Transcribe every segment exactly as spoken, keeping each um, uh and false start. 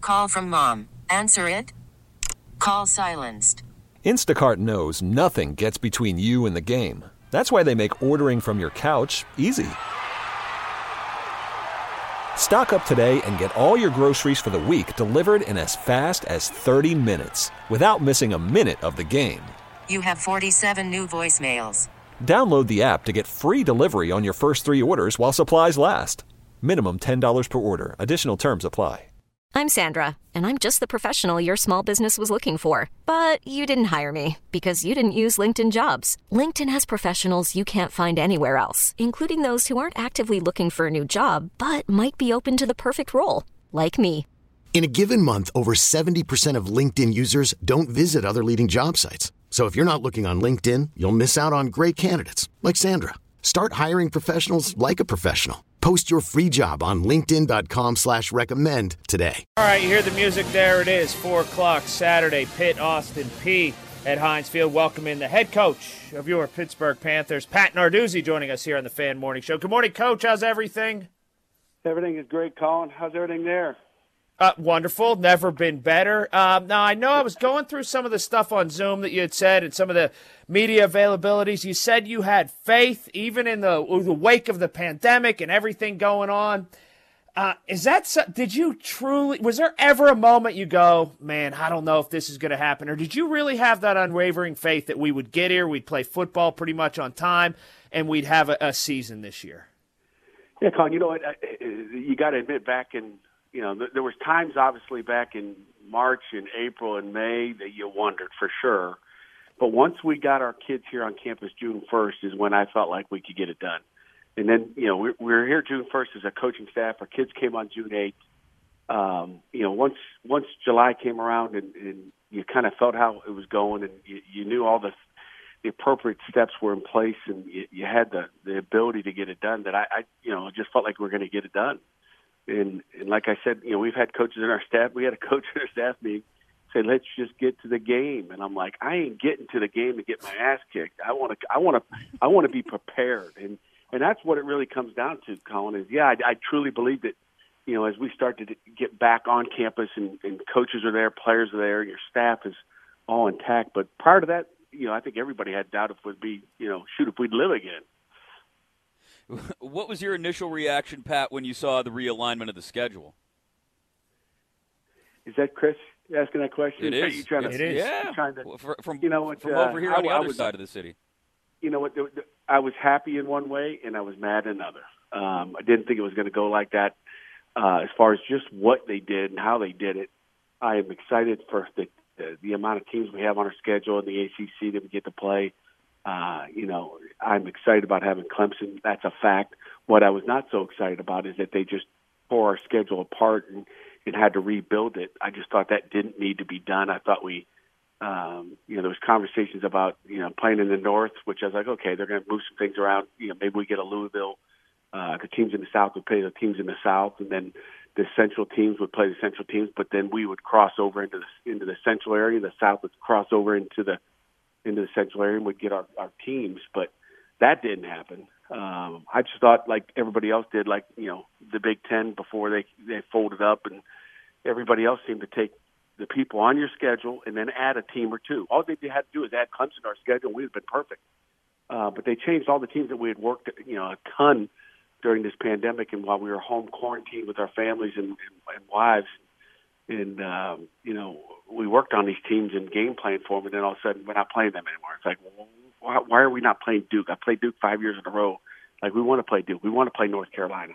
Call from mom. Answer it. Call silenced. Instacart knows nothing gets between you and the game. That's why they make ordering from your couch easy. Stock up today and get all your groceries for the week delivered in as fast as thirty minutes without missing a minute of the game. You have forty-seven new voicemails. Download the app to get free delivery on your first three orders while supplies last. Minimum ten dollars per order. Additional terms apply. I'm Sandra, and I'm just the professional your small business was looking for. But you didn't hire me because you didn't use LinkedIn Jobs. LinkedIn has professionals you can't find anywhere else, including those who aren't actively looking for a new job, but might be open to the perfect role, like me. In a given month, over seventy percent of LinkedIn users don't visit other leading job sites. So if you're not looking on LinkedIn, you'll miss out on great candidates like Sandra. Start hiring professionals like a professional. Post your free job on linkedin.com slash recommend today. All right, you hear the music. There it is. four o'clock Saturday. Pitt, Austin Peay at Heinz Field. Welcome in the head coach of your Pittsburgh Panthers, Pat Narduzzi, joining us here on the Fan Morning Show. Good morning, Coach. How's everything? Everything is great, Colin. How's everything there? Uh, wonderful. Never been better. Um, now, I know I was going through some of the stuff on Zoom that you had said and some of the media availabilities. You said you had faith even in the, the wake of the pandemic and everything going on. Uh, is that so, did you truly – was there ever a moment you go, man, I don't know if this is going to happen? Or did you really have that unwavering faith that we would get here, we'd play football pretty much on time, and we'd have a, a season this year? Yeah, Colin, you know what? You got to admit back in – you know, there was times obviously back in March and April and May that you wondered for sure. But once we got our kids here on campus June first is when I felt like we could get it done. And then, you know, we, we were here June first as a coaching staff. Our kids came on June eighth. Um, you know, once once July came around and, and you kind of felt how it was going and you, you knew all the the appropriate steps were in place and you, you had the, the ability to get it done, that I, I you know, just felt like we were going to get it done. And, and like I said, you know, we've had coaches in our staff. We had a coach in our staff meeting say, "Let's just get to the game." And I'm like, I ain't getting to the game to get my ass kicked. I want to, I want to, I want to be prepared. And and that's what it really comes down to, Colin. Is yeah, I, I truly believe that, you know, as we start to get back on campus and, and coaches are there, players are there, your staff is all intact. But prior to that, you know, I think everybody had doubt if we'd be, you know, shoot, if we'd live again. What was your initial reaction, Pat, when you saw the realignment of the schedule? Is that Chris asking that question? It is. Are you trying yes, to, it is. Yeah. Trying to, from from, you know what, from uh, over here I, on the I other was, side of the city. You know what? I was happy in one way, and I was mad in another. Um, I didn't think it was going to go like that. Uh, as far as just what they did and how they did it, I am excited for the the, the amount of teams we have on our schedule in the A C C that we get to play. Uh, you know, I'm excited about having Clemson. That's a fact. What I was not so excited about is that they just tore our schedule apart and, and had to rebuild it. I just thought that didn't need to be done. I thought we, um, you know, there was conversations about, you know, playing in the North, which I was like, okay, they're going to move some things around. You know, maybe we get a Louisville. Uh, the teams in the South would play the teams in the South, and then the Central teams would play the Central teams. But then we would cross over into the into the Central area. The South would cross over into the into the Central area and would get our, our teams. But that didn't happen. Um, I just thought, like everybody else did, like, you know, the Big Ten before they they folded up, and everybody else seemed to take the people on your schedule and then add a team or two. All they had to do is add Clemson to our schedule, and we would have been perfect. Uh, but they changed all the teams that we had worked, you know, a ton during this pandemic and while we were home quarantined with our families and, and, and wives. And, um, you know, we worked on these teams and game plan for them, and then all of a sudden we're not playing them anymore. It's like, well, why, why are we not playing Duke? I played Duke five years in a row. Like, we want to play Duke. We want to play North Carolina.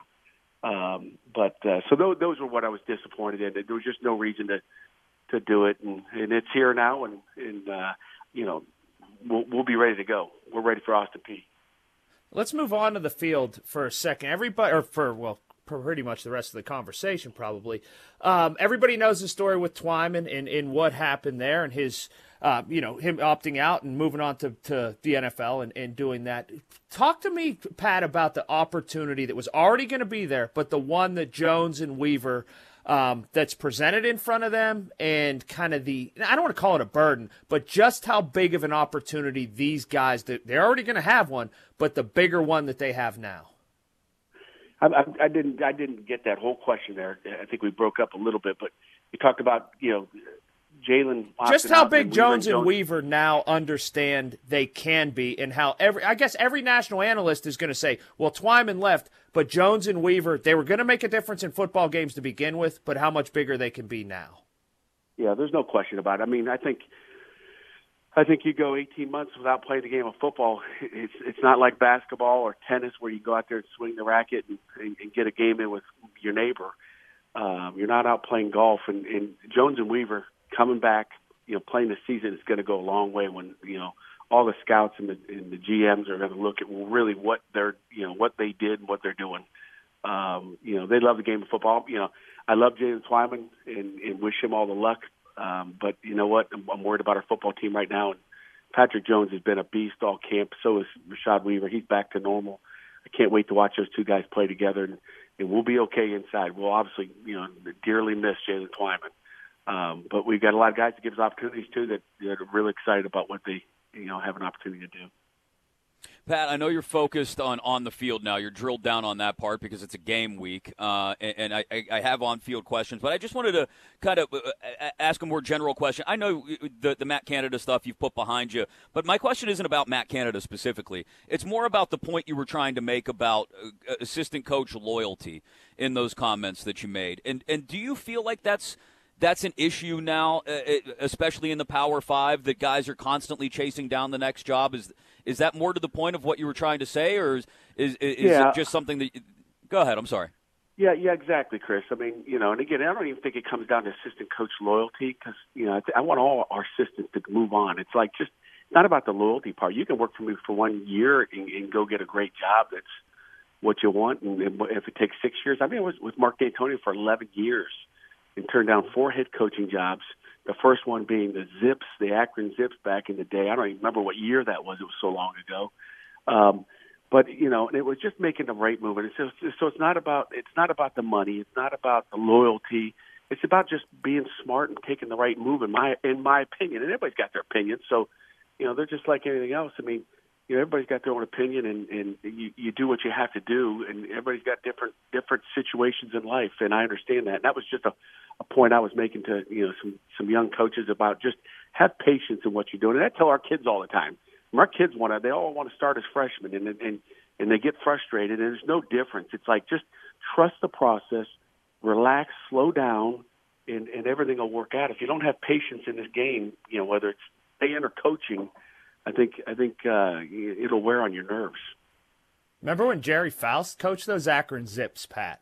Um, but uh, so those, those were what I was disappointed in. There was just no reason to to do it, and, and it's here now, and, and uh, you know, we'll, we'll be ready to go. We're ready for Austin Peay. Let's move on to the field for a second. Everybody, or for, well, pretty much the rest of the conversation probably. Um, everybody knows the story with Twyman and, and what happened there and his, uh, you know, him opting out and moving on to, to the N F L and, and doing that. Talk to me, Pat, about the opportunity that was already going to be there, but the one that Jones and Weaver um, that's presented in front of them and kind of the, I don't want to call it a burden, but just how big of an opportunity these guys, that they're already going to have one, but the bigger one that they have now. I, I, I didn't. I didn't get that whole question there. I think we broke up a little bit, but you talked about you know Jalen. Just how big Jones and Weaver now understand they can be, and how every. I guess every national analyst is going to say, "Well, Twyman left, but Jones and Weaver, they were going to make a difference in football games to begin with, but how much bigger they can be now." Yeah, there's no question about it. I mean, I think. I think you go eighteen months without playing the game of football. It's it's not like basketball or tennis where you go out there and swing the racket and, and, and get a game in with your neighbor. Um, you're not out playing golf. And, and Jones and Weaver coming back, you know, playing the season is going to go a long way when, you know, all the scouts and the, and the G Ms are going to look at really what they're, you know, what they did and what they're doing. Um, you know, they love the game of football. You know, I love Jalen Twyman and, and wish him all the luck. Um, but you know what? I'm, I'm worried about our football team right now. And Patrick Jones has been a beast all camp. So is Rashad Weaver. He's back to normal. I can't wait to watch those two guys play together, and, and we'll be okay inside. We'll obviously, you know, dearly miss Jalen Twyman. Um, but we've got a lot of guys to give us opportunities too that, that are really excited about what they, you know, have an opportunity to do. Pat, I know you're focused on on the field now. You're drilled down on that part because it's a game week, uh, and, and I, I have on-field questions. But I just wanted to kind of ask a more general question. I know the, the Matt Canada stuff you've put behind you, but my question isn't about Matt Canada specifically. It's more about the point you were trying to make about assistant coach loyalty in those comments that you made. And and do you feel like that's That's an issue now, especially in the Power Five, that guys are constantly chasing down the next job? Is is that more to the point of what you were trying to say, or is is, is yeah. it just something that – go ahead, I'm sorry. Yeah, yeah, exactly, Chris. I mean, you know, and again, I don't even think it comes down to assistant coach loyalty because, you know, I, th- I want all our assistants to move on. It's like just not about the loyalty part. You can work for me for one year and, and go get a great job that's what you want, and, and if it takes six years – I mean, I was with Mark D'Antonio for eleven years. And turned down four head coaching jobs, the first one being the Zips, the Akron Zips back in the day. I don't even remember what year that was. It was so long ago. Um, but, you know, it was just making the right move. And it's just, so it's not about it's not about the money. It's not about the loyalty. It's about just being smart and taking the right move, in my in my opinion. And everybody's got their opinion. So, you know, they're just like anything else. I mean, you know, everybody's got their own opinion, and, and you, you do what you have to do, and everybody's got different different situations in life, and I understand that. And that was just a, a point I was making to, you know, some, some young coaches about just have patience in what you're doing. And I tell our kids all the time. And our kids want to, they all want to start as freshmen, and, and, and they get frustrated, and there's no difference. It's like just trust the process, relax, slow down, and, and everything will work out. If you don't have patience in this game, you know, whether it's staying or coaching, I think I think uh, it'll wear on your nerves. Remember when Jerry Faust coached those Akron Zips, Pat?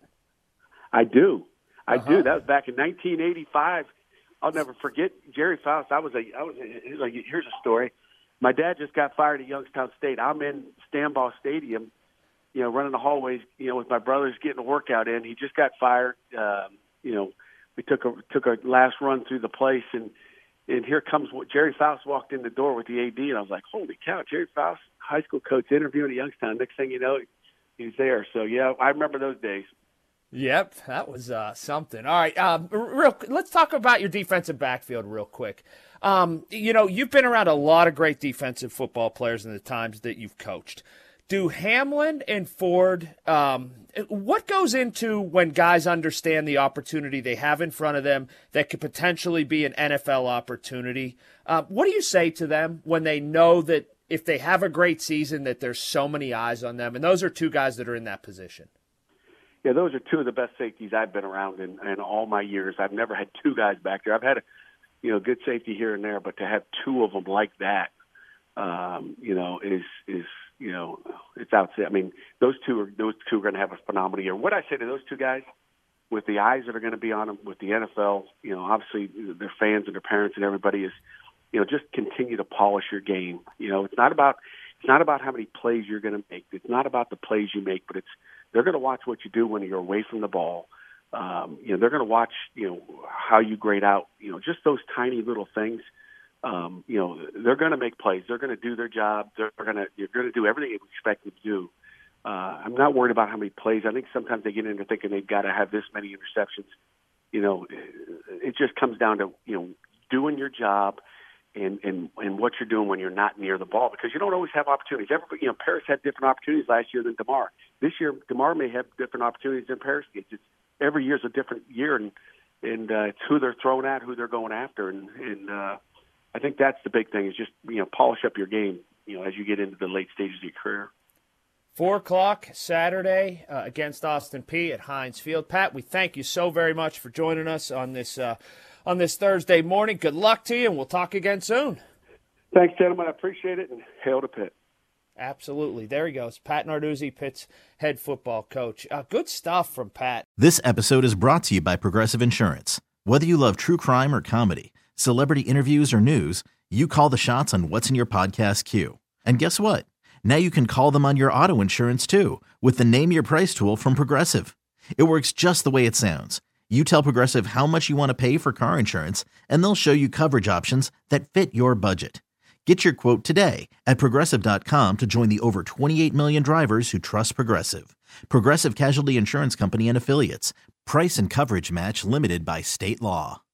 I do. I uh-huh. do. That was back in nineteen eighty-five. I'll never forget Jerry Faust. I was a. I was a, like. Here's a story. My dad just got fired at Youngstown State. I'm in Stambaugh Stadium, you know, running the hallways, you know, with my brothers getting a workout in. He just got fired. Um, you know, we took a took a last run through the place, and. And here comes Jerry Faust walked in the door with the A D, and I was like, holy cow, Jerry Faust, high school coach, interviewing at Youngstown. Next thing you know, he's there. So, yeah, I remember those days. Yep, that was uh, something. All right, um, real. Let's talk about your defensive backfield real quick. Um, you know, you've been around a lot of great defensive football players in the times that you've coached. Do Hamlin and Ford, um, what goes into when guys understand the opportunity they have in front of them that could potentially be an N F L opportunity? Uh, what do you say to them when they know that if they have a great season that there's so many eyes on them? And those are two guys that are in that position. Yeah, those are two of the best safeties I've been around in, in all my years. I've never had two guys back there. I've had, a, you know, good safety here and there, but to have two of them like that, um, you know, is is – you know, it's outside. I mean, those two are those two are going to have a phenomenal year. What I say to those two guys, with the eyes that are going to be on them, with the N F L, you know, obviously their fans and their parents and everybody is, you know, just continue to polish your game. You know, it's not about it's not about how many plays you're going to make. It's not about the plays you make, but it's they're going to watch what you do when you're away from the ball. Um, you know, they're going to watch, you know, how you grade out. You know, just those tiny little things. Um, you know, they're going to make plays. They're going to do their job. They're going to you're going to do everything you expect them to do. Uh, I'm not worried about how many plays. I think sometimes they get into thinking they've got to have this many interceptions. You know, it just comes down to, you know, doing your job, and, and, and what you're doing when you're not near the ball, because you don't always have opportunities. Everybody, you know, Paris had different opportunities last year than DeMar. This year, DeMar may have different opportunities than Paris gets. It's, every year is a different year, and and uh, it's who they're throwing at, who they're going after, and and uh, I think that's the big thing is just you know polish up your game, you know, as you get into the late stages of your career. Four o'clock Saturday uh, against Austin Peay at Heinz Field. Pat, we thank you so very much for joining us on this uh, on this Thursday morning. Good luck to you, and we'll talk again soon. Thanks, gentlemen. I appreciate it, and hail to Pitt. Absolutely. There he goes. Pat Narduzzi, Pitt's head football coach. Uh, good stuff from Pat. This episode is brought to you by Progressive Insurance. Whether you love true crime or comedy, celebrity interviews or news, you call the shots on what's in your podcast queue. And guess what? Now you can call them on your auto insurance too with the Name Your Price tool from Progressive. It works just the way it sounds. You tell Progressive how much you want to pay for car insurance, and they'll show you coverage options that fit your budget. Get your quote today at Progressive dot com to join the over twenty-eight million drivers who trust Progressive. Progressive Casualty Insurance Company and Affiliates. Price and coverage match limited by state law.